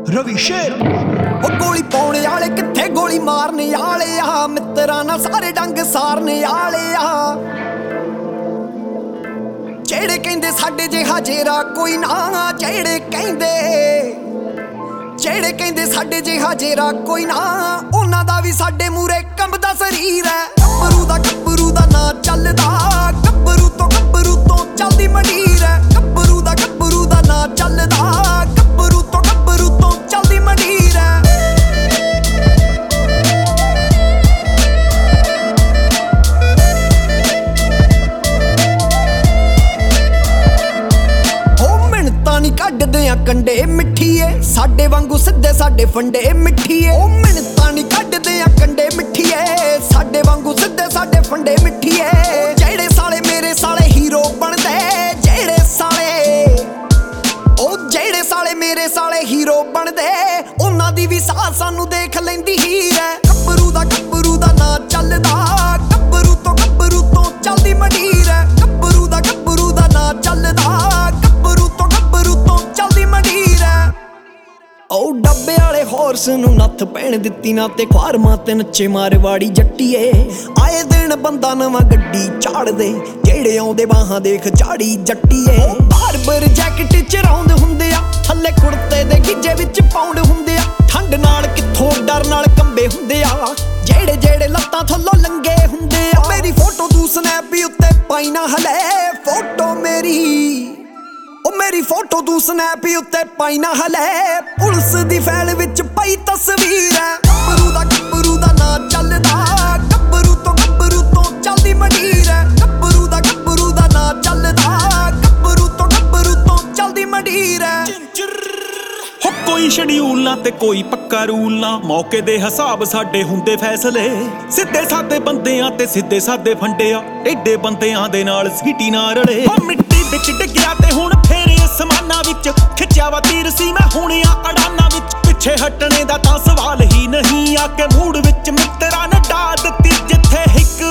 रवि शेर। गोली पाने आले किथे गोली मारने आले आ, मित्रा ना सारे डंग सारने आले आ। जेड़े कहंदे साडे जिहा जेरा कोई ना, जेड़े कहंदे साडे जिहा जेरा कोई ना, उन्हां दा भी साडे मूरे कंबदा शरीर है। गब्बरू दा ना चलदा, गब्बरू तो चलदी मंडीर है। गब्बरू दा ना चलदा, गब्बरू तो चलदी मंडीर है। नी कड्डदे आ कंडे मिठीए, साडे वांगू सिद्धे साडे फंडे मिठीए। ओ मिन्नतां नी कड्डदे आ कंडे मिठीए, साडे वांगू सिद्धे साडे फंडे मिठीए। जेड़े साले मेरे साले हीरो बनदे, जेड़े साले मेरे साले हीरो बनदे, उन्हां दी भी साथ सानू देख लैंदी हीर है। गब्बरू दा ना चलदा, गब्बरू तो चलदी मंडीर है। गब्बरू दा ना चलदा, ओ डब्बे वाले हॉर्स नू नत्थ पैण दित्ती ना, ते ख्वारमां ते नच्चे मारवाड़ी जट्टीए। आए दिन बंदा नवां गड्डी चाड़ दे, जेड़े आउंदे बाहां देख चाड़ी जट्टीए। बारबर जैकेट च रौंद हुंदे आ, थल्ले कुर्ते दे गिज्जे विच पाउंड हुंदे आ। ठंड नाल कित्थों डर नाल कंबे हुंदे आ, जेड़े लत्तां थल्लों लंगे हुंदे आ। मेरी फोटो तू स्नैप उत्ते पाई ना हले, फोटो मेरी फोटो तू स्नैप उत्ते पाई ना हले। पुलिस दी फैल विच पई तस्वीर है। गब्बरू दा ना चलदा, गब्बरू तो चलदी मंडीर है। गब्बरू दा ना चलदा, गब्बरू तो चलदी मंडीर है। हो कोई शेड्यूल ना ते कोई पक्का रूल ना, मौके दे हिसाब साडे हुंदे फैसले। सिद्धे सादे बंदेआं ते सिद्धे सादे फंडे आ, एडे बंदेआं दे नाल सीटी ना रले। मिट्टी विच डिग्गिया ते हुण फेर समाना विच खिच्चिया वा तीर सी मैं हुण आ अड़ाना विच। पिछे हटने दा तां सवाल ही नहीं, आके मूड विच मित्रा ने डा दित्ती जिथे हिक।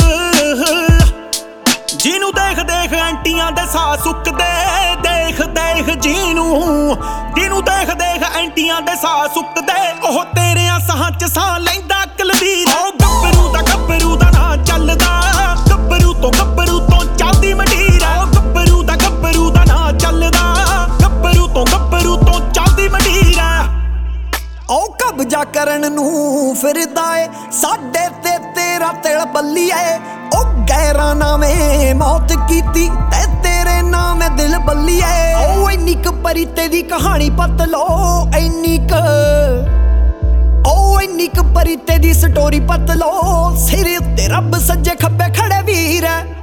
जीनू देख एंटियां दे साह सुकदे, देख जीनू देख एंटियां दे साह सुकदे। ओह तेरेयां साहां च साह लैंदा कलवीर। गब्बरू दा ना चलदा, गब्बरू तो चलदी मंडीर है। गब्बरू दा ना चलदा, गब्बरू तो चलदी मंडीर है। ओ कब्जा करन नू फिरदा ए, साडे ते तेरा तिल बल्लीए। ओ गैरां नामे मौत कीती ते तेरे नाम दिल बल्लीए। ओ इन्नी क परी तेरी कहानी पत लो, इन्नी क परी तेरी स्टोरी पत लो। सिर उत्ते रब सज्जे खब्बे खड़े वीर है।